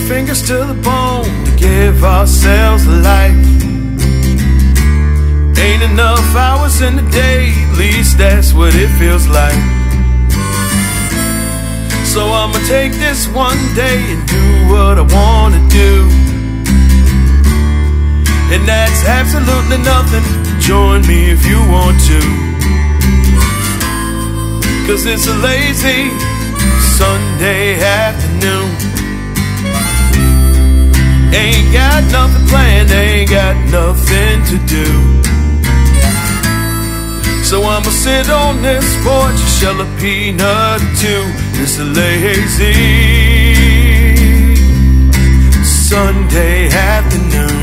fingers to the bone to give ourselves life. Ain't enough hours in the day, at least that's what it feels like. So I'ma take this one day and do what I wanna do. And that's absolutely nothing. Join me if you want to. 'Cause it's a lazy Sunday afternoon. Ain't got nothing planned, ain't got nothing to do. So I'ma sit on this porch and shell a peanut or two. It's a lazy Sunday afternoon.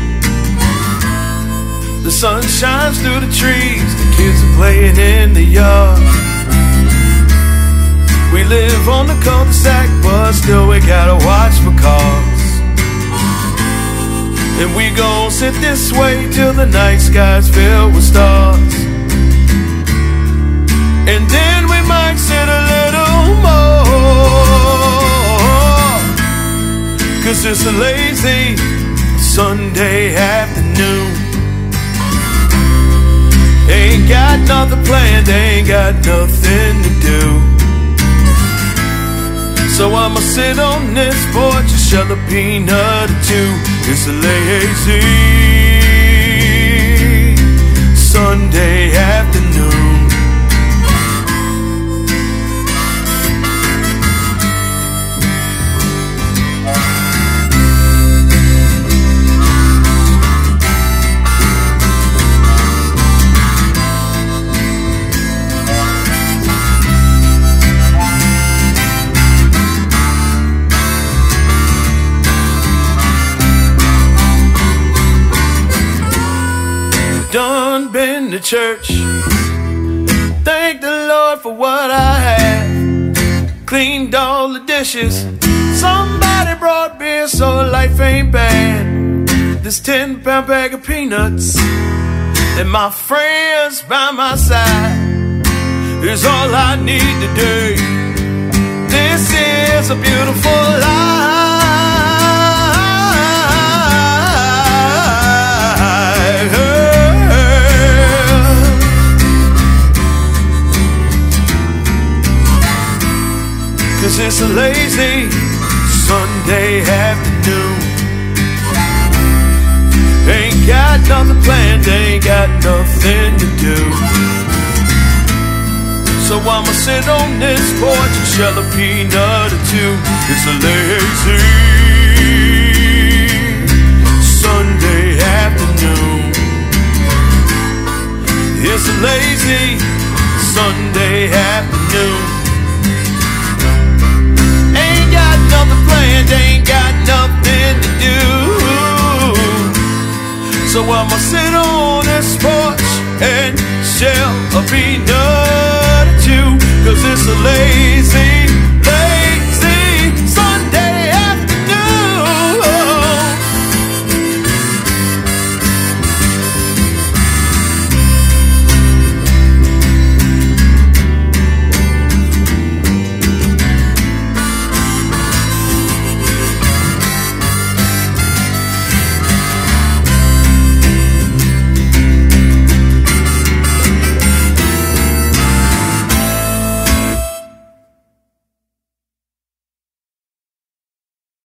The sun shines through the trees, the kids are playing in the yard. We live on the cul-de-sac, but still we gotta watch for cars. And we gon' sit this way till the night sky's filled with stars. And then we might sit a little more, 'cause it's a lazy Sunday afternoon. Ain't got nothing planned, ain't got nothing to do. So I'ma sit on this porch and shell a peanut or two. It's a lazy Sunday afternoon. Done been to church, thank the Lord for what I had. Cleaned all the dishes, somebody brought beer, so life ain't bad. This 10-pound bag of peanuts and my friends by my side is all I need today. This is a beautiful life. 'Cause it's a lazy Sunday afternoon. Ain't got nothing planned, ain't got nothing to do. So I'ma sit on this porch and shell a peanut or two. It's a lazy Sunday afternoon. It's a lazy Sunday afternoon. Nothing planned, ain't got nothing to do. So I'ma sit on this porch and shell a peanut or two. 'Cause it's a lazy